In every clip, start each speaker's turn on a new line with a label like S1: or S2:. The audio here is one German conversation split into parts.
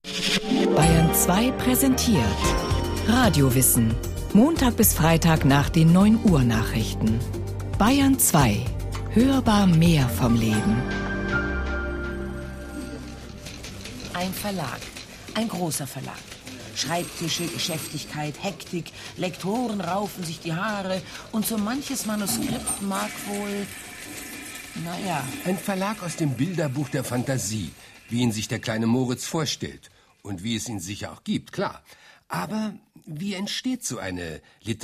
S1: Bayern 2 präsentiert Radiowissen. Montag bis Freitag nach den 9 Uhr Nachrichten. Bayern 2. Hörbar mehr vom Leben.
S2: Ein Verlag. Ein großer Verlag. Schreibtische, Geschäftigkeit, Hektik, Lektoren raufen sich die Haare und so manches Manuskript mag wohl... Naja.
S3: Ein Verlag aus dem Bilderbuch der Fantasie, wie ihn sich der kleine Moritz vorstellt. Und wie es ihn sicher auch gibt, klar. Aber wie entsteht so eine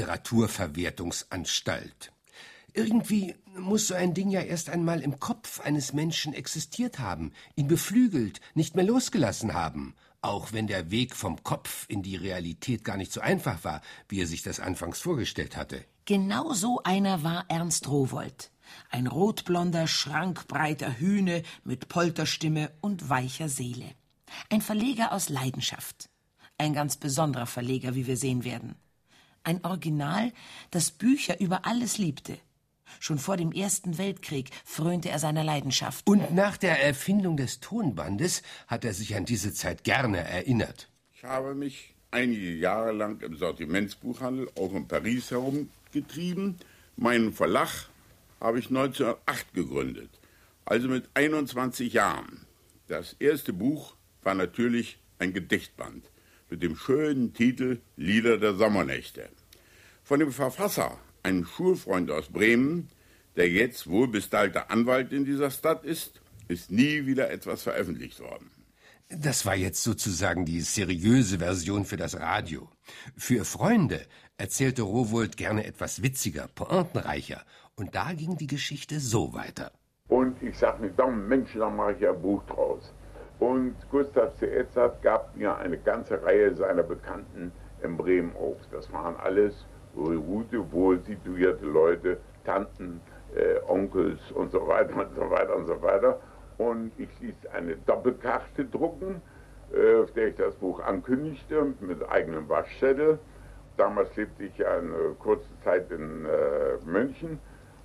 S3: Literaturverwertungsanstalt? Irgendwie muss so ein Ding ja erst einmal im Kopf eines Menschen existiert haben, ihn beflügelt, nicht mehr losgelassen haben. Auch wenn der Weg vom Kopf in die Realität gar nicht so einfach war, wie er sich das anfangs vorgestellt hatte.
S2: Genau so einer war Ernst Rowohlt. Ein rotblonder, schrankbreiter Hühne mit Polterstimme und weicher Seele. Ein Verleger aus Leidenschaft. Ein ganz besonderer Verleger, wie wir sehen werden. Ein Original, das Bücher über alles liebte. Schon vor dem Ersten Weltkrieg frönte er seiner Leidenschaft.
S3: Und nach der Erfindung des Tonbandes hat er sich an diese Zeit gerne erinnert.
S4: Ich habe mich einige Jahre lang im Sortimentsbuchhandel, auch in Paris, herumgetrieben. Meinen Verlag habe ich 1908 gegründet, also mit 21 Jahren. Das erste Buch war natürlich ein Gedichtband mit dem schönen Titel Lieder der Sommernächte. Von dem Verfasser, einem Schulfreund aus Bremen, der jetzt wohlbestallter Anwalt in dieser Stadt ist nie wieder etwas veröffentlicht worden.
S3: Das war jetzt sozusagen die seriöse Version für das Radio. Für Freunde erzählte Rowohlt gerne etwas witziger, pointenreicher. Und da ging die Geschichte so weiter.
S5: Und ich sag mir, dann Mensch, da mache ich ja ein Buch draus. Und Gustav C. Edzard gab mir eine ganze Reihe seiner Bekannten in Bremen auf. Das waren alles gute, wohl situierte Leute, Tanten, Onkels und so weiter und so weiter und so weiter. Und ich ließ eine Doppelkarte drucken, auf der ich das Buch ankündigte, mit eigenem Waschzettel. Damals lebte ich ja eine kurze Zeit in München.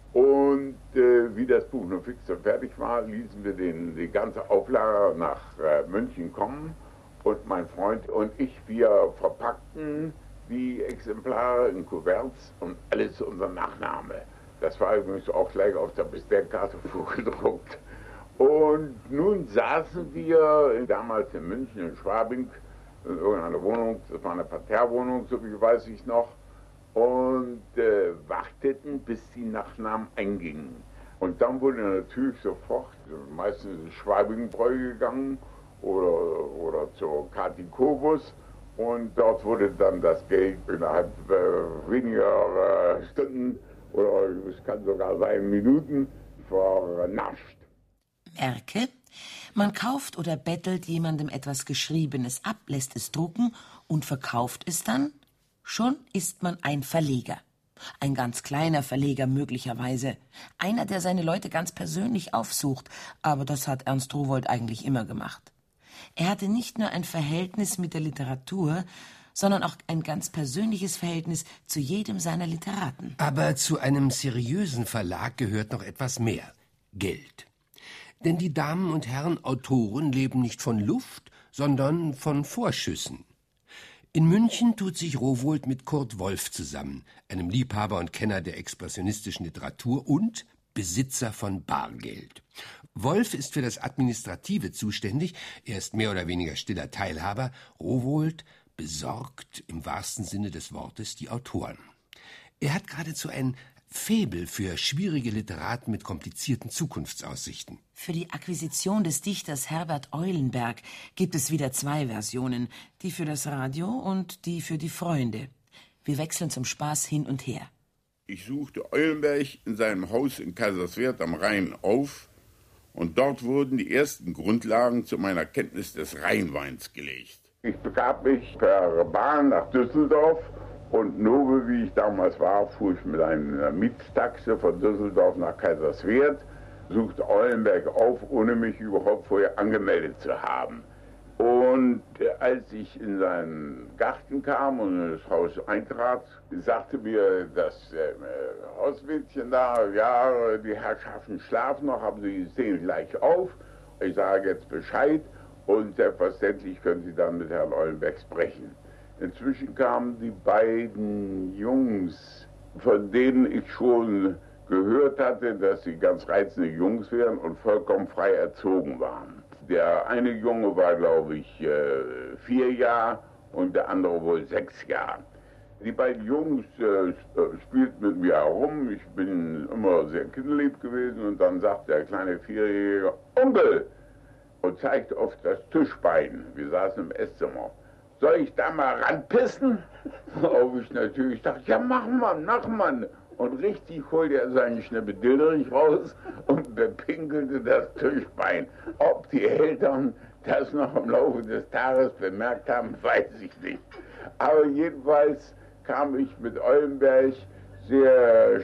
S5: Und wie das Buch nur fix und fertig war, ließen wir die ganze Auflage nach München kommen. Und mein Freund und ich, wir verpackten die Exemplare in Kuverts und alles unser Nachname. Das war übrigens auch gleich auf der Bestellkarte vorgedruckt. Und nun saßen wir damals in München, in Schwabing, in irgendeiner Wohnung, das war eine Parterrewohnung, so wie weiß ich noch, und warteten, bis die Nachnamen eingingen. Und dann wurde natürlich sofort, meistens in Schwabingbräu gegangen oder zur Kati Kobus, und dort wurde dann das Geld innerhalb weniger Stunden oder es kann sogar sein Minuten vernascht.
S2: Merke, man kauft oder bettelt jemandem etwas Geschriebenes ab, lässt es drucken und verkauft es dann. Schon ist man ein Verleger. Ein ganz kleiner Verleger möglicherweise. Einer, der seine Leute ganz persönlich aufsucht. Aber das hat Ernst Rowohlt eigentlich immer gemacht. Er hatte nicht nur ein Verhältnis mit der Literatur, sondern auch ein ganz persönliches Verhältnis zu jedem seiner Literaten.
S3: Aber zu einem seriösen Verlag gehört noch etwas mehr. Geld. Denn die Damen und Herren Autoren leben nicht von Luft, sondern von Vorschüssen. In München tut sich Rowohlt mit Kurt Wolff zusammen, einem Liebhaber und Kenner der expressionistischen Literatur und Besitzer von Bargeld. Wolff ist für das Administrative zuständig, er ist mehr oder weniger stiller Teilhaber, Rowohlt besorgt im wahrsten Sinne des Wortes die Autoren. Er hat geradezu ein Faible für schwierige Literaten mit komplizierten Zukunftsaussichten.
S2: Für die Akquisition des Dichters Herbert Eulenberg gibt es wieder 2 Versionen, die für das Radio und die für die Freunde. Wir wechseln zum Spaß hin und her.
S4: Ich suchte Eulenberg in seinem Haus in Kaiserswerth am Rhein auf und dort wurden die ersten Grundlagen zu meiner Kenntnis des Rheinweins gelegt.
S5: Ich begab mich per Bahn nach Düsseldorf und nur wie ich damals war, fuhr ich mit einer Mietstaxe von Düsseldorf nach Kaiserswerth, suchte Eulenberg auf, ohne mich überhaupt vorher angemeldet zu haben. Und als ich in seinen Garten kam und in das Haus eintrat, sagte mir das Hausmädchen da, ja, die Herrschaften schlafen noch, aber sie stehen gleich auf. Ich sage jetzt Bescheid. Und selbstverständlich können Sie dann mit Herrn Eulenberg sprechen. Inzwischen kamen die beiden Jungs, von denen ich schon gehört hatte, dass sie ganz reizende Jungs wären und vollkommen frei erzogen waren. Der eine Junge war, glaube ich, 4 Jahre und der andere wohl 6 Jahre. Die beiden Jungs spielten mit mir herum. Ich bin immer sehr kinderlieb gewesen. Und dann sagt der kleine Vierjährige, Onkel, und zeigte auf das Tischbein. Wir saßen im Esszimmer. Soll ich da mal ranpissen? Ob ich natürlich dachte, ja mach mal. Und richtig holte er seinen Schnippedilderich raus und bepinkelte das Tischbein. Ob die Eltern das noch im Laufe des Tages bemerkt haben, weiß ich nicht. Aber jedenfalls kam ich mit Eulenberg sehr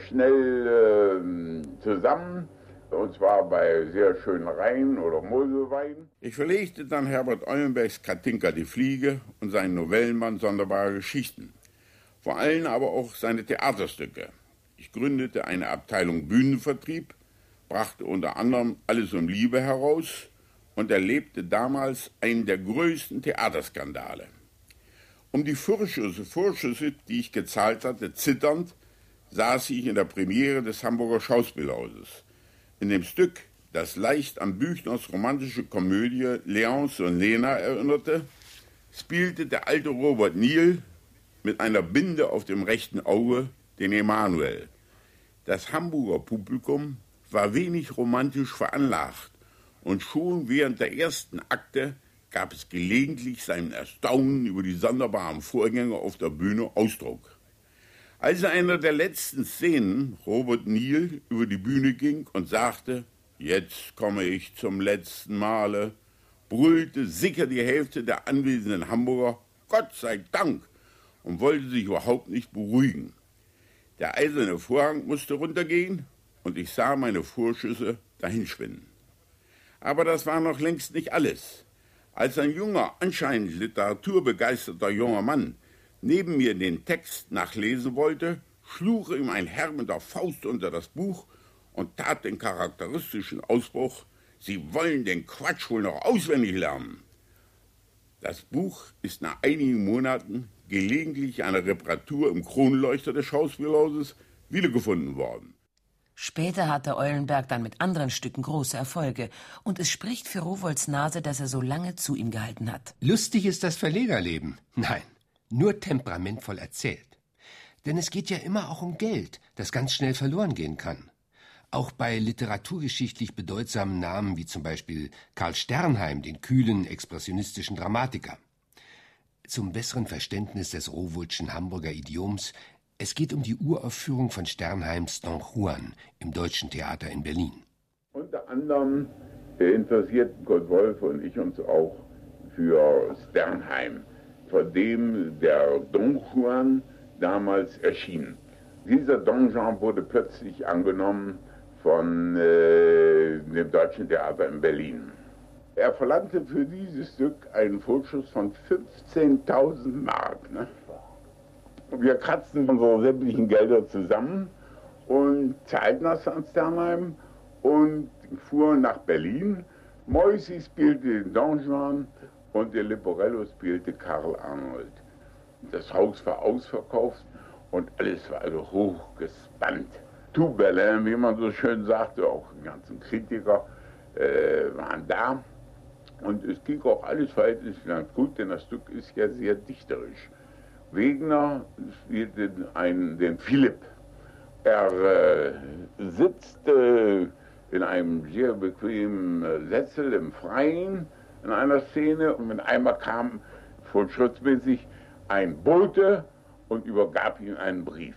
S5: schnell zusammen, und zwar bei sehr schönen Rhein- oder Moselwein.
S4: Ich verlegte dann Herbert Eulenbergs Katinka die Fliege und seinen Novellenband Sonderbare Geschichten. Vor allem aber auch seine Theaterstücke. Ich gründete eine Abteilung Bühnenvertrieb, brachte unter anderem Alles um Liebe heraus und erlebte damals einen der größten Theaterskandale. Um die Vorschüsse, die ich gezahlt hatte, zitternd, saß ich in der Premiere des Hamburger Schauspielhauses. In dem Stück, das leicht an Büchners romantische Komödie Léonce und Lena erinnerte, spielte der alte Robert Niel mit einer Binde auf dem rechten Auge den Emanuel. Das Hamburger Publikum war wenig romantisch veranlagt und schon während der ersten Akte gab es gelegentlich seinem Erstaunen über die sonderbaren Vorgänge auf der Bühne Ausdruck. Als in einer der letzten Szenen Robert Niel über die Bühne ging und sagte, jetzt komme ich zum letzten Male, brüllte sicher die Hälfte der anwesenden Hamburger, Gott sei Dank, und wollte sich überhaupt nicht beruhigen. Der eiserne Vorhang musste runtergehen und ich sah meine Vorschüsse dahinschwinden. Aber das war noch längst nicht alles. Als ein junger, anscheinend literaturbegeisterter junger Mann neben mir den Text nachlesen wollte, schlug ihm ein Herr mit der Faust unter das Buch und tat den charakteristischen Ausbruch, Sie wollen den Quatsch wohl noch auswendig lernen. Das Buch ist nach einigen Monaten gelegentlich einer Reparatur im Kronleuchter des Schauspielhauses wiedergefunden worden.
S2: Später hatte Eulenberg dann mit anderen Stücken große Erfolge. Und es spricht für Rowohls Nase, dass er so lange zu ihm gehalten hat.
S3: Lustig ist das Verlegerleben. Nein, nur temperamentvoll erzählt. Denn es geht ja immer auch um Geld, das ganz schnell verloren gehen kann. Auch bei literaturgeschichtlich bedeutsamen Namen wie zum Beispiel Karl Sternheim, den kühlen, expressionistischen Dramatiker. Zum besseren Verständnis des Rowohlschen Hamburger Idioms: Es geht um die Uraufführung von Sternheims Don Juan im Deutschen Theater in Berlin.
S5: Unter anderem interessierten Kurt Wolf und ich uns auch für Sternheim, von dem der Don Juan damals erschien. Dieser Don Juan wurde plötzlich angenommen von dem Deutschen Theater in Berlin. Er verlangte für dieses Stück einen Vorschuss von 15.000 Mark. Ne? Wir kratzten unsere sämtlichen Gelder zusammen und zahlten das an Sternheim und fuhren nach Berlin. Moisy spielte den Don Juan und der Leporello spielte Karl Arnold. Das Haus war ausverkauft und alles war also hochgespannt. Tout Berlin, wie man so schön sagte, auch die ganzen Kritiker waren da. Und es ging auch alles verhältnismäßig ganz gut, denn das Stück ist ja sehr dichterisch. Wegener spielte den Philipp. Er sitzt in einem sehr bequemen Sessel im Freien in einer Szene und mit einmal kam fortschrittsmäßig ein Bote und übergab ihm einen Brief.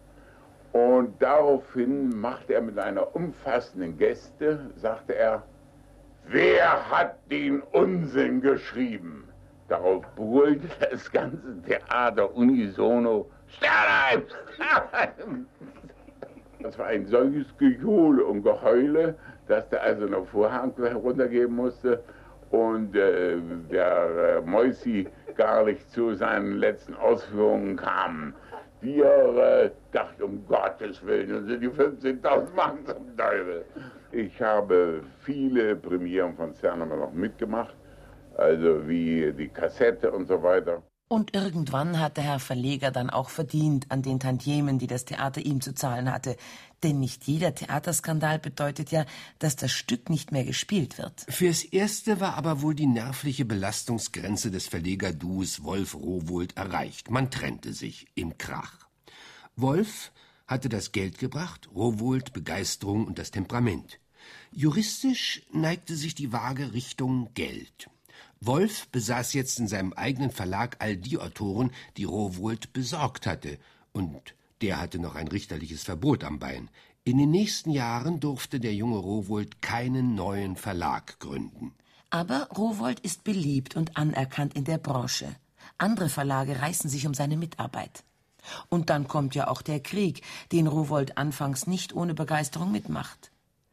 S5: Und daraufhin machte er mit einer umfassenden Geste, sagte er, wer hat den Unsinn geschrieben? Darauf brüllte das ganze Theater unisono, Sternheim, Sternheim! Das war ein solches Gejohle und Geheule, dass der eiserne Vorhang heruntergeben musste und der Moisy gar nicht zu seinen letzten Ausführungen kam. Wir dachten, um Gottes Willen, sind die 15.000 Mark zum Teufel. Ich habe viele Premieren von Sternheim noch mitgemacht. also wie die Kassette und so weiter.
S2: Und irgendwann hat der Herr Verleger dann auch verdient an den Tantiemen, die das Theater ihm zu zahlen hatte. Denn nicht jeder Theaterskandal bedeutet ja, dass das Stück nicht mehr gespielt wird.
S3: Fürs Erste war aber wohl die nervliche Belastungsgrenze des Verlegerduos Wolf-Rowohlt erreicht. Man trennte sich im Krach. Wolf hatte das Geld gebracht, Rowohlt Begeisterung und das Temperament. Juristisch neigte sich die Waage Richtung Geld. Wolf besaß jetzt in seinem eigenen Verlag all die Autoren, die Rowohlt besorgt hatte, und der hatte noch ein richterliches Verbot am Bein. In den nächsten Jahren durfte der junge Rowohlt keinen neuen Verlag gründen.
S2: Aber Rowohlt ist beliebt und anerkannt in der Branche. Andere Verlage reißen sich um seine Mitarbeit. Und dann kommt ja auch der Krieg, den Rowohlt anfangs nicht ohne Begeisterung mitmacht.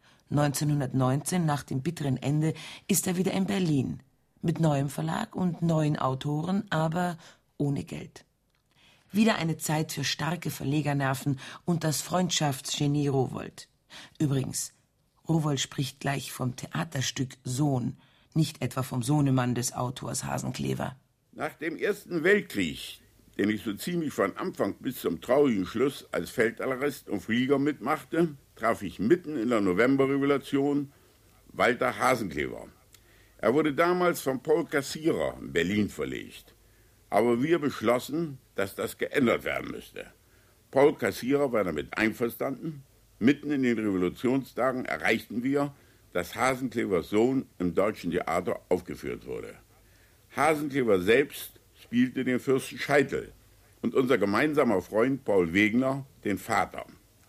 S2: 1919, nach dem bitteren Ende, ist er wieder in Berlin. Mit neuem Verlag und neuen Autoren, aber ohne Geld. Wieder eine Zeit für starke Verlegernerven und das Freundschaftsgenie Rowohlt. Übrigens, Rowohlt spricht gleich vom Theaterstück Sohn, nicht etwa vom Sohnemann des Autors Hasenclever.
S4: Nach dem Ersten Weltkrieg, den ich so ziemlich von Anfang bis zum traurigen Schluss als Feldarrest und Flieger mitmachte, traf ich mitten in der Novemberrevolution Walter Hasenclever. Er wurde damals von Paul Kassierer in Berlin verlegt. Aber wir beschlossen, dass das geändert werden müsste. Paul Kassierer war damit einverstanden. Mitten in den Revolutionstagen erreichten wir, dass Hasenclevers Sohn im Deutschen Theater aufgeführt wurde. Hasenclever selbst spielte den Fürsten Scheitel und unser gemeinsamer Freund Paul Wegener den Vater.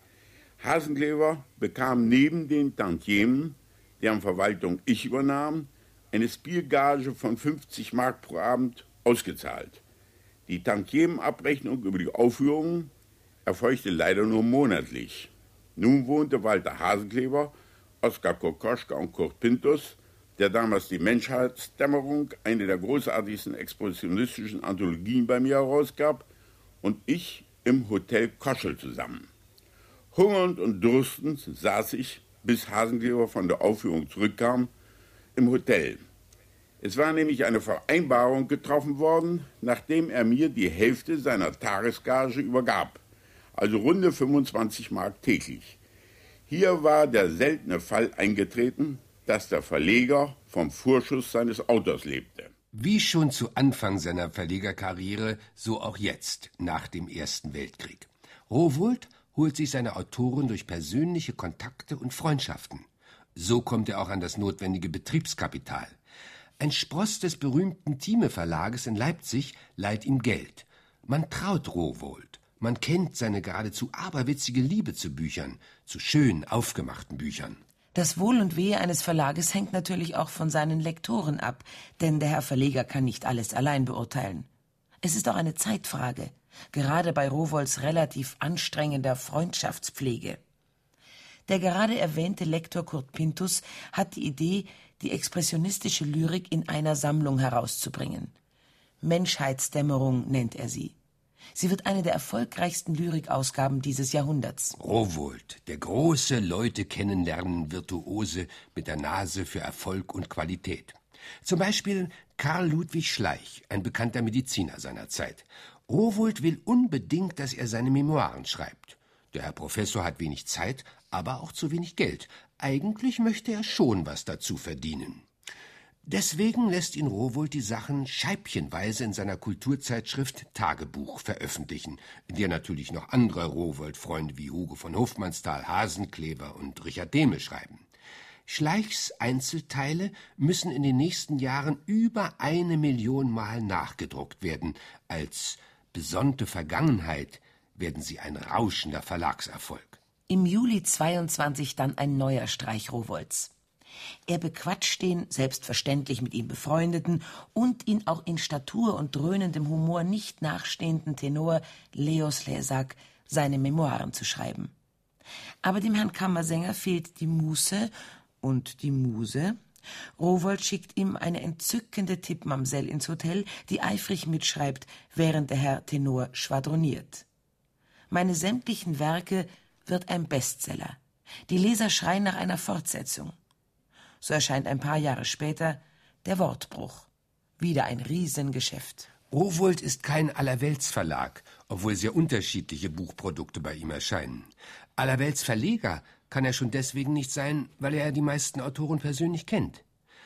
S4: Hasenclever bekam neben den Tantiemen, deren Verwaltung ich übernahm, eine Spielgage von 50 Mark pro Abend ausgezahlt. Die Tantiemenabrechnung über die Aufführungen erfolgte leider nur monatlich. Nun wohnte Walter Hasenclever, Oskar Kokoschka und Kurt Pinthus, der damals die Menschheitsdämmerung, eine der großartigsten expressionistischen Anthologien bei mir herausgab, und ich im Hotel Koschel zusammen. Hungernd und durstend saß ich, bis Hasenclever von der Aufführung zurückkam, im Hotel. Es war nämlich eine Vereinbarung getroffen worden, nachdem er mir die Hälfte seiner Tagesgage übergab, also runde 25 Mark täglich. Hier war der seltene Fall eingetreten, dass der Verleger vom Vorschuss seines Autors lebte.
S3: Wie schon zu Anfang seiner Verlegerkarriere, so auch jetzt, nach dem Ersten Weltkrieg. Rowohlt holt sich seine Autoren durch persönliche Kontakte und Freundschaften. So kommt er auch an das notwendige Betriebskapital. Ein Spross des berühmten Thieme-Verlages in Leipzig leiht ihm Geld. Man traut Rowohlt. Man kennt seine geradezu aberwitzige Liebe zu Büchern, zu schön aufgemachten Büchern.
S2: Das Wohl und Wehe eines Verlages hängt natürlich auch von seinen Lektoren ab, denn der Herr Verleger kann nicht alles allein beurteilen. Es ist auch eine Zeitfrage, gerade bei Rowohlts relativ anstrengender Freundschaftspflege. Der gerade erwähnte Lektor Kurt Pinthus hat die Idee, die expressionistische Lyrik in einer Sammlung herauszubringen. Menschheitsdämmerung nennt er sie. Sie wird eine der erfolgreichsten Lyrikausgaben dieses Jahrhunderts.
S3: Rowohlt, der große Leute kennenlernen Virtuose mit der Nase für Erfolg und Qualität. Zum Beispiel Karl Ludwig Schleich, ein bekannter Mediziner seiner Zeit. Rowohlt will unbedingt, dass er seine Memoiren schreibt. Der Herr Professor hat wenig Zeit, aber auch zu wenig Geld. Eigentlich möchte er schon was dazu verdienen. Deswegen lässt ihn Rowohlt die Sachen scheibchenweise in seiner Kulturzeitschrift Tagebuch veröffentlichen, in der natürlich noch andere Rowohlt-Freunde wie Hugo von Hofmannsthal, Hasenclever und Richard Dehmel schreiben. Schleichs Einzelteile müssen in den nächsten Jahren über 1 Million Mal nachgedruckt werden. Als besonnte Vergangenheit werden sie ein rauschender Verlagserfolg.
S2: Im Juli 22 dann ein neuer Streich Rowohlts. Er bequatscht den, selbstverständlich mit ihm befreundeten und ihn auch in Statur und dröhnendem Humor nicht nachstehenden Tenor Leo Slezak seine Memoiren zu schreiben. Aber dem Herrn Kammersänger fehlt die Muße und die Muse. Rowohlt schickt ihm eine entzückende Tippmamsell ins Hotel, die eifrig mitschreibt, während der Herr Tenor schwadroniert. Meine sämtlichen Werke wird ein Bestseller. Die Leser schreien nach einer Fortsetzung. So erscheint ein paar Jahre später der Wortbruch. Wieder ein Riesengeschäft.
S3: Rowohlt ist kein Allerweltsverlag, obwohl sehr unterschiedliche Buchprodukte bei ihm erscheinen. Allerweltsverleger kann er schon deswegen nicht sein, weil er die meisten Autoren persönlich kennt.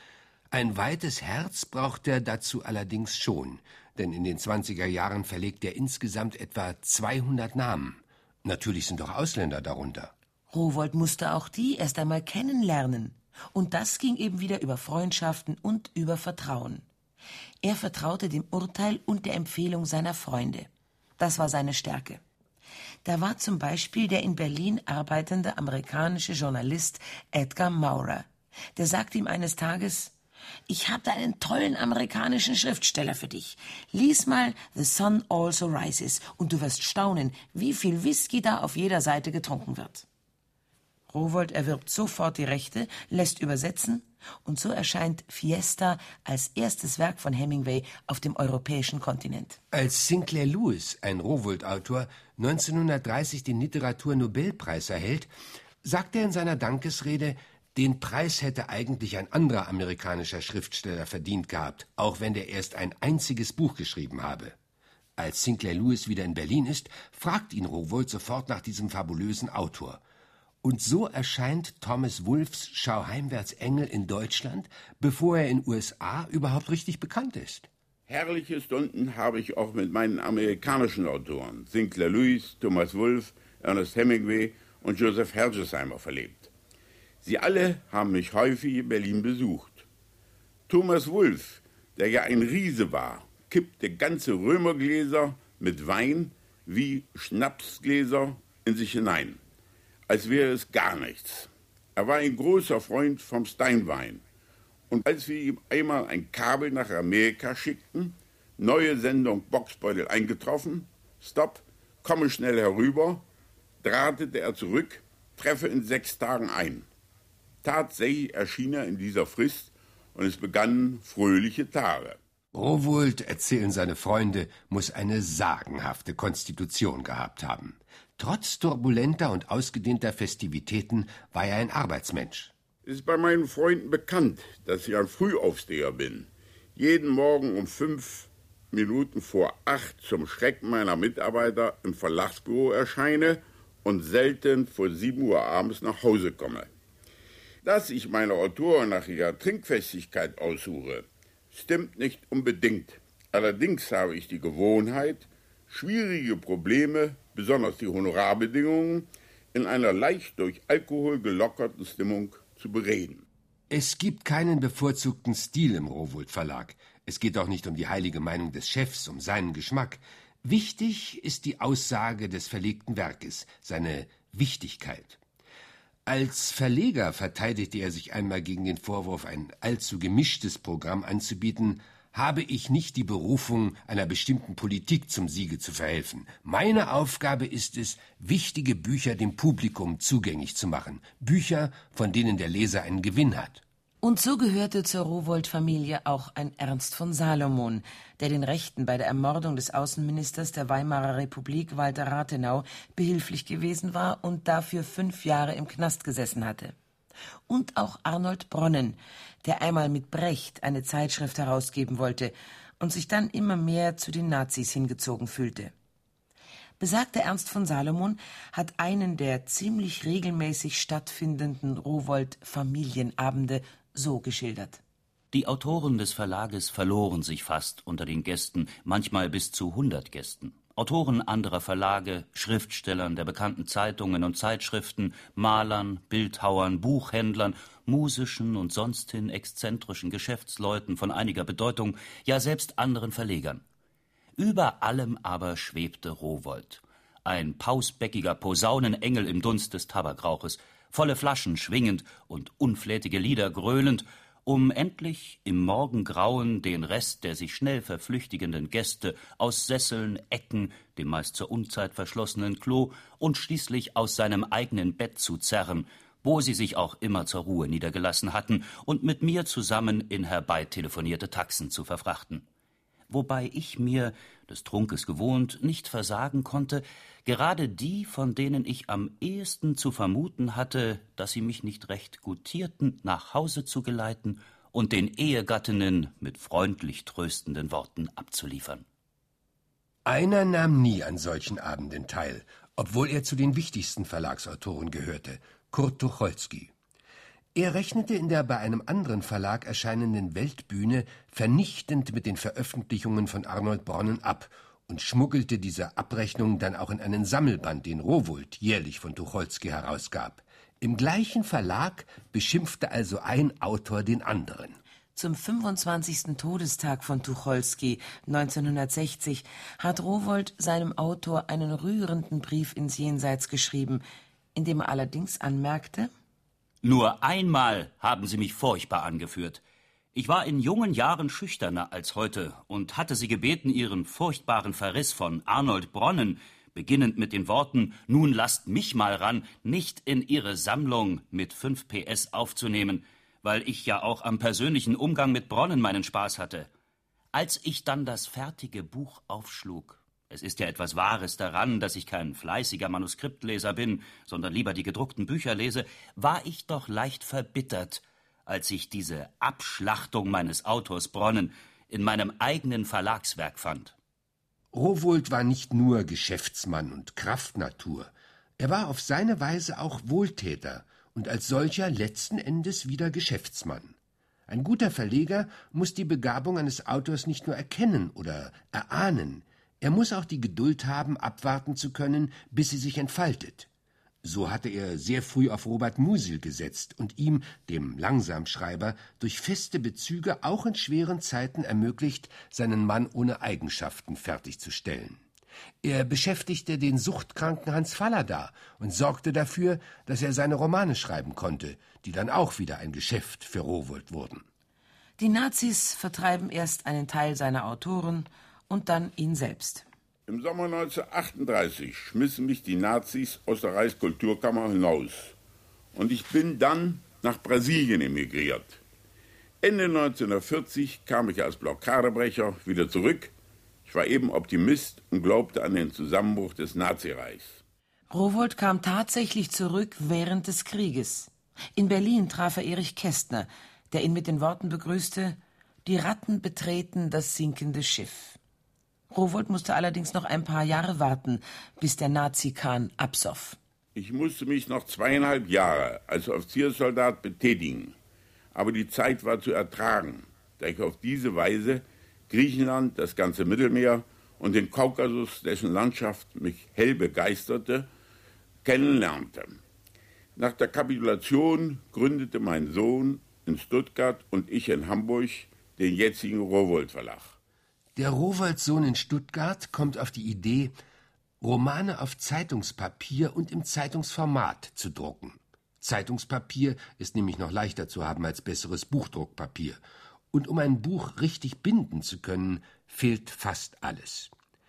S3: Ein weites Herz braucht er dazu allerdings schon, denn in den 20er Jahren verlegt er insgesamt etwa 200 Namen. Natürlich sind auch Ausländer darunter.
S2: Rowohlt musste auch die erst einmal kennenlernen. Und das ging eben wieder über Freundschaften und über Vertrauen. Er vertraute dem Urteil und der Empfehlung seiner Freunde. Das war seine Stärke. Da war zum Beispiel der in Berlin arbeitende amerikanische Journalist Edgar Maurer. Der sagte ihm eines Tages: Ich habe da einen tollen amerikanischen Schriftsteller für dich. Lies mal The Sun Also Rises und du wirst staunen, wie viel Whisky da auf jeder Seite getrunken wird. Rowohlt erwirbt sofort die Rechte, lässt übersetzen und so erscheint Fiesta als erstes Werk von Hemingway auf dem europäischen Kontinent.
S3: Als Sinclair Lewis, ein Rowohlt-Autor, 1930 den Literaturnobelpreis erhält, sagt er in seiner Dankesrede, den Preis hätte eigentlich ein anderer amerikanischer Schriftsteller verdient gehabt, auch wenn der erst ein einziges Buch geschrieben habe. Als Sinclair Lewis wieder in Berlin ist, fragt ihn Rowohlt sofort nach diesem fabulösen Autor. Und so erscheint Thomas Wolfes Schau heimwärts Engel in Deutschland, bevor er in USA überhaupt richtig bekannt ist.
S4: Herrliche Stunden habe ich auch mit meinen amerikanischen Autoren, Sinclair Lewis, Thomas Wolfe, Ernest Hemingway und Joseph Hergesheimer verlebt. Sie alle haben mich häufig in Berlin besucht. Thomas Wolfe, der ja ein Riese war, kippte ganze Römergläser mit Wein wie Schnapsgläser in sich hinein, als wäre es gar nichts. Er war ein großer Freund vom Steinwein. Und als wir ihm einmal ein Kabel nach Amerika schickten, neue Sendung Boxbeutel eingetroffen, stopp, komme schnell herüber, drahtete er zurück, treffe in 6 Tagen ein. Tatsächlich erschien er in dieser Frist und es begannen fröhliche Tage.
S3: Rowohlt, erzählen seine Freunde, muss eine sagenhafte Konstitution gehabt haben. Trotz turbulenter und ausgedehnter Festivitäten war er ein Arbeitsmensch.
S4: Es ist bei meinen Freunden bekannt, dass ich ein Frühaufsteher bin. Jeden Morgen um 5 Minuten vor 8 zum Schrecken meiner Mitarbeiter im Verlagsbüro erscheine und selten vor 7 Uhr abends nach Hause komme. Dass ich meine Autoren nach ihrer Trinkfestigkeit aussuche, stimmt nicht unbedingt. Allerdings habe ich die Gewohnheit, schwierige Probleme, besonders die Honorarbedingungen, in einer leicht durch Alkohol gelockerten Stimmung zu bereden.
S3: Es gibt keinen bevorzugten Stil im Rowohlt Verlag. Es geht auch nicht um die heilige Meinung des Chefs, um seinen Geschmack. Wichtig ist die Aussage des verlegten Werkes, seine Wichtigkeit. Als Verleger verteidigte er sich einmal gegen den Vorwurf, ein allzu gemischtes Programm anzubieten. Habe ich nicht die Berufung, einer bestimmten Politik zum Siege zu verhelfen. Meine Aufgabe ist es, wichtige Bücher dem Publikum zugänglich zu machen. Bücher, von denen der Leser einen Gewinn hat.
S2: Und so gehörte zur Rowohlt-Familie auch ein Ernst von Salomon, der den Rechten bei der Ermordung des Außenministers der Weimarer Republik, Walter Rathenau, behilflich gewesen war und dafür 5 Jahre im Knast gesessen hatte. Und auch Arnold Bronnen, der einmal mit Brecht eine Zeitschrift herausgeben wollte und sich dann immer mehr zu den Nazis hingezogen fühlte. Besagter Ernst von Salomon hat einen der ziemlich regelmäßig stattfindenden Rowohlt-Familienabende so geschildert.
S6: Die Autoren des Verlages verloren sich fast unter den Gästen, manchmal bis zu 100 Gästen. Autoren anderer Verlage, Schriftstellern der bekannten Zeitungen und Zeitschriften, Malern, Bildhauern, Buchhändlern, musischen und sonsthin exzentrischen Geschäftsleuten von einiger Bedeutung, ja selbst anderen Verlegern. Über allem aber schwebte Rowohlt, ein pausbäckiger Posaunenengel im Dunst des Tabakrauches, volle Flaschen schwingend und unflätige Lieder gröhlend, um endlich im Morgengrauen den Rest der sich schnell verflüchtigenden Gäste aus Sesseln, Ecken, dem meist zur Unzeit verschlossenen Klo und schließlich aus seinem eigenen Bett zu zerren, wo sie sich auch immer zur Ruhe niedergelassen hatten, und mit mir zusammen in herbeitelefonierte Taxen zu verfrachten. Wobei ich mir, des Trunkes gewohnt, nicht versagen konnte, gerade die, von denen ich am ehesten zu vermuten hatte, dass sie mich nicht recht gutierten, nach Hause zu geleiten und den Ehegattinnen mit freundlich tröstenden Worten abzuliefern.
S3: Einer nahm nie an solchen Abenden teil, obwohl er zu den wichtigsten Verlagsautoren gehörte, Kurt Tucholsky. Er rechnete in der bei einem anderen Verlag erscheinenden Weltbühne vernichtend mit den Veröffentlichungen von Arnold Bronnen ab und schmuggelte diese Abrechnung dann auch in einen Sammelband, den Rowohlt jährlich von Tucholsky herausgab. Im gleichen Verlag beschimpfte also ein Autor den anderen.
S2: Zum 25. Todestag von Tucholsky 1960 hat Rowohlt seinem Autor einen rührenden Brief ins Jenseits geschrieben, in dem er allerdings anmerkte:
S6: Nur einmal haben Sie mich furchtbar angeführt. Ich war in jungen Jahren schüchterner als heute und hatte Sie gebeten, Ihren furchtbaren Verriss von Arnold Bronnen, beginnend mit den Worten »Nun lasst mich mal ran«, nicht in Ihre Sammlung mit 5 PS aufzunehmen, weil ich ja auch am persönlichen Umgang mit Bronnen meinen Spaß hatte. Als ich dann das fertige Buch aufschlug, es ist ja etwas Wahres daran, dass ich kein fleißiger Manuskriptleser bin, sondern lieber die gedruckten Bücher lese, war ich doch leicht verbittert, als ich diese Abschlachtung meines Autors Bronnen in meinem eigenen Verlagswerk fand.
S3: Rowohlt war nicht nur Geschäftsmann und Kraftnatur, er war auf seine Weise auch Wohltäter und als solcher letzten Endes wieder Geschäftsmann. Ein guter Verleger muss die Begabung eines Autors nicht nur erkennen oder erahnen, er muss auch die Geduld haben, abwarten zu können, bis sie sich entfaltet. So hatte er sehr früh auf Robert Musil gesetzt und ihm, dem Langsamschreiber, durch feste Bezüge auch in schweren Zeiten ermöglicht, seinen Mann ohne Eigenschaften fertigzustellen. Er beschäftigte den suchtkranken Hans Fallada und sorgte dafür, dass er seine Romane schreiben konnte, die dann auch wieder ein Geschäft für Rowohlt wurden.
S2: Die Nazis vertreiben erst einen Teil seiner Autoren und dann ihn selbst.
S4: Im Sommer 1938 schmissen mich die Nazis aus der Reichskulturkammer hinaus. Und ich bin dann nach Brasilien emigriert. Ende 1940 kam ich als Blockadebrecher wieder zurück. Ich war eben Optimist und glaubte an den Zusammenbruch des Nazireichs.
S2: Rowohlt kam tatsächlich zurück während des Krieges. In Berlin traf er Erich Kästner, der ihn mit den Worten begrüßte: Die Ratten betreten das sinkende Schiff. Rowohlt musste allerdings noch ein paar Jahre warten, bis der Nazi-Kahn absoff.
S4: Ich musste mich noch 2,5 Jahre als Offizierssoldat betätigen. Aber die Zeit war zu ertragen, da ich auf diese Weise Griechenland, das ganze Mittelmeer und den Kaukasus, dessen Landschaft mich hell begeisterte, kennenlernte. Nach der Kapitulation gründete mein Sohn in Stuttgart und ich in Hamburg den jetzigen Rowohlt Verlag.
S3: Der Rowohlt-Sohn in Stuttgart kommt auf die Idee, Romane auf Zeitungspapier und im Zeitungsformat zu drucken. Zeitungspapier ist nämlich noch leichter zu haben als besseres Buchdruckpapier. Und um ein Buch richtig binden zu können, fehlt fast alles.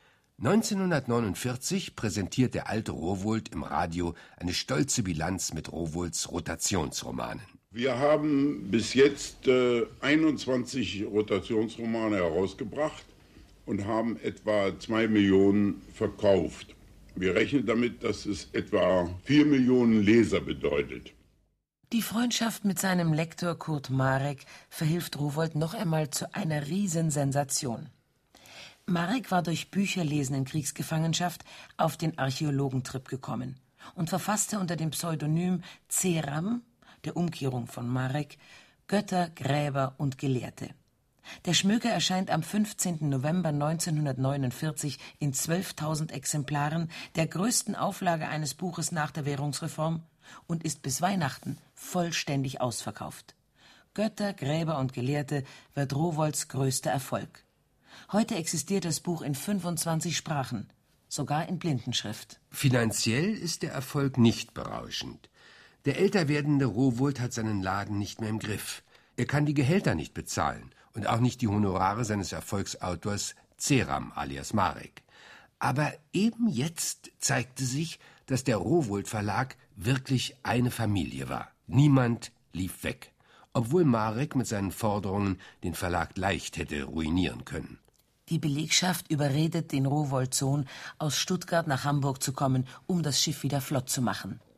S3: 1949 präsentiert der alte Rowohlt im Radio eine stolze Bilanz mit Rowohlts Rotationsromanen.
S5: Wir haben bis jetzt 21 Rotationsromane herausgebracht und haben etwa 2 Millionen verkauft. Wir rechnen damit, dass es etwa 4 Millionen Leser bedeutet.
S2: Die Freundschaft mit seinem Lektor Kurt Marek verhilft Rowohlt noch einmal zu einer Riesensensation. Marek war durch Bücherlesen in Kriegsgefangenschaft auf den Archäologentrip gekommen und verfasste unter dem Pseudonym Ceram, der Umkehrung von Marek, Götter, Gräber und Gelehrte. Der Schmöker erscheint am 15. November 1949 in 12.000 Exemplaren, der größten Auflage eines Buches nach der Währungsreform, und ist bis Weihnachten vollständig ausverkauft. Götter, Gräber und Gelehrte wird Rowohlts größter Erfolg. Heute existiert das Buch in 25 Sprachen, sogar in Blindenschrift.
S3: Finanziell ist der Erfolg nicht berauschend. Der älter werdende Rowohlt hat seinen Laden nicht mehr im Griff. Er kann die Gehälter nicht bezahlen und auch nicht die Honorare seines Erfolgsautors Ceram alias Marek. Aber eben jetzt zeigte sich, dass der Rowohlt Verlag wirklich eine Familie war. Niemand lief weg, obwohl Marek mit seinen Forderungen den Verlag leicht hätte ruinieren können.
S2: Die Belegschaft überredet den Rowohlt-Sohn, aus Stuttgart nach Hamburg zu kommen, um das Schiff wieder flott zu machen.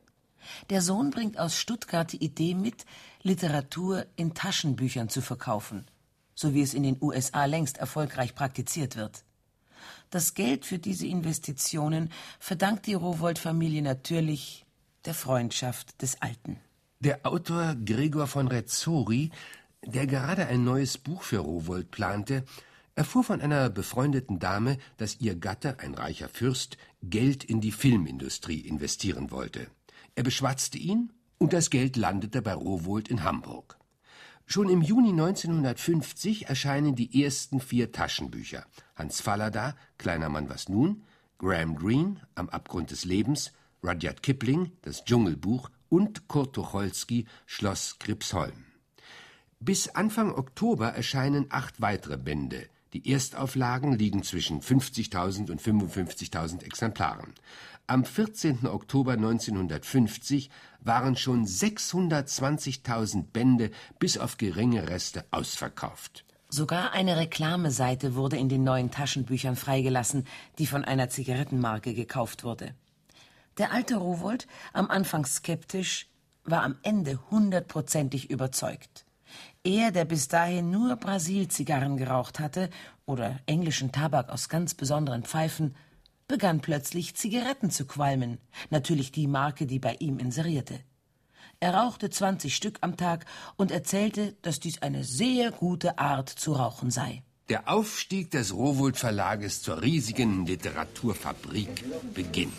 S2: Der Sohn bringt aus Stuttgart die Idee mit, Literatur in Taschenbüchern zu verkaufen, so wie es in den USA längst erfolgreich praktiziert wird. Das Geld für diese Investitionen verdankt die Rowohlt-Familie natürlich der Freundschaft des Alten.
S3: Der Autor Gregor von Retzori, der gerade ein neues Buch für Rowohlt plante, erfuhr von einer befreundeten Dame, dass ihr Gatte, ein reicher Fürst, Geld in die Filmindustrie investieren wollte. Er beschwatzte ihn und das Geld landete bei Rowohlt in Hamburg. Schon im Juni 1950 erscheinen die ersten 4 Taschenbücher. Hans Fallada, Kleiner Mann, was nun? Graham Greene, Am Abgrund des Lebens, Rudyard Kipling, Das Dschungelbuch und Kurt Tucholsky, Schloss Gripsholm. Bis Anfang Oktober erscheinen 8 weitere Bände. Die Erstauflagen liegen zwischen 50.000 und 55.000 Exemplaren. Am 14. Oktober 1950 waren schon 620.000 Bände bis auf geringe Reste ausverkauft.
S2: Sogar eine Reklameseite wurde in den neuen Taschenbüchern freigelassen, die von einer Zigarettenmarke gekauft wurde. Der alte Rowohlt, am Anfang skeptisch, war am Ende 100%ig überzeugt. Er, der bis dahin nur Brasil-Zigarren geraucht hatte oder englischen Tabak aus ganz besonderen Pfeifen, begann plötzlich Zigaretten zu qualmen, natürlich die Marke, die bei ihm inserierte. Er rauchte 20 Stück am Tag und erzählte, dass dies eine sehr gute Art zu rauchen sei.
S3: Der Aufstieg des Rowohlt Verlages zur riesigen Literaturfabrik beginnt.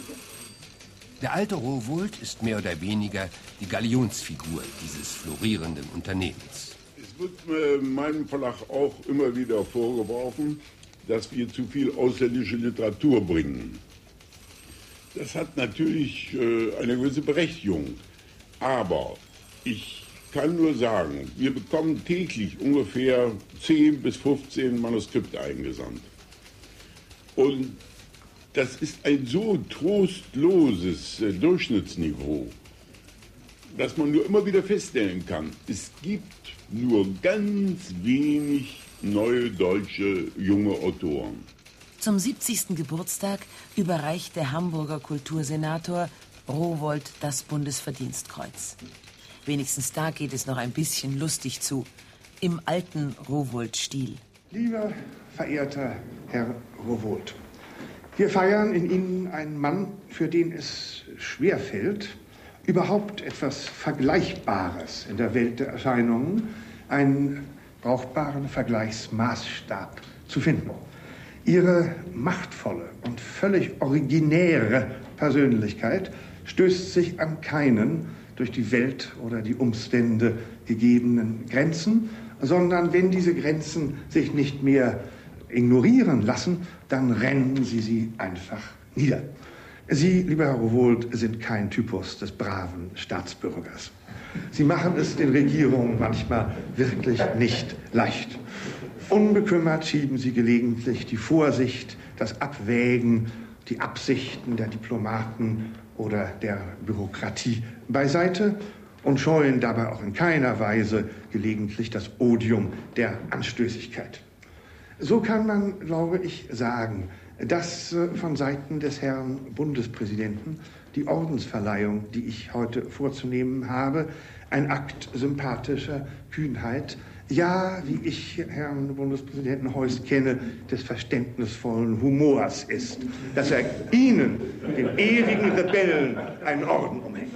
S3: Der alte Rowohlt ist mehr oder weniger die Galionsfigur dieses florierenden Unternehmens.
S4: Es wird meinem Verlag auch immer wieder vorgeworfen, dass wir zu viel ausländische Literatur bringen. Das hat natürlich eine gewisse Berechtigung. Aber ich kann nur sagen, wir bekommen täglich ungefähr 10 bis 15 Manuskripte eingesandt. Und das ist ein so trostloses Durchschnittsniveau, dass man nur immer wieder feststellen kann, es gibt nur ganz wenig neue deutsche junge Autoren.
S2: Zum 70. Geburtstag überreicht der Hamburger Kultursenator Rowohlt das Bundesverdienstkreuz. Wenigstens da geht es noch ein bisschen lustig zu, im alten Rowohlt-Stil.
S7: Lieber verehrter Herr Rowohlt, wir feiern in Ihnen einen Mann, für den es schwerfällt, überhaupt etwas Vergleichbares in der Welt der Erscheinungen, einen brauchbaren Vergleichsmaßstab zu finden. Ihre machtvolle und völlig originäre Persönlichkeit stößt sich an keinen durch die Welt oder die Umstände gegebenen Grenzen, sondern wenn diese Grenzen sich nicht mehr ignorieren lassen, dann rennen sie einfach nieder. Sie, lieber Herr Rowohlt, sind kein Typus des braven Staatsbürgers. Sie machen es den Regierungen manchmal wirklich nicht leicht. Unbekümmert schieben Sie gelegentlich die Vorsicht, das Abwägen, die Absichten der Diplomaten oder der Bürokratie beiseite und scheuen dabei auch in keiner Weise gelegentlich das Odium der Anstößigkeit. So kann man, glaube ich, sagen, dass von Seiten des Herrn Bundespräsidenten die Ordensverleihung, die ich heute vorzunehmen habe, ein Akt sympathischer Kühnheit, ja, wie ich Herrn Bundespräsidenten Heuss kenne, des verständnisvollen Humors ist, dass er Ihnen, den ewigen Rebellen, einen Orden umhängt.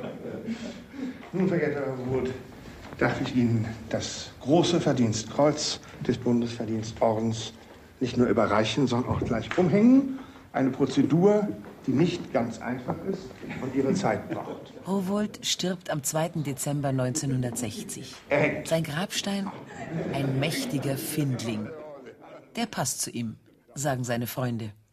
S7: Nun, verehrter Herr Rowohlt, darf ich Ihnen das große Verdienstkreuz des Bundesverdienstordens nicht nur überreichen, sondern auch gleich umhängen. Eine Prozedur, die nicht ganz einfach ist und ihre Zeit braucht.
S2: Rowohlt stirbt am 2. Dezember 1960. Sein Grabstein? Ein mächtiger Findling. Der passt zu ihm, sagen seine Freunde.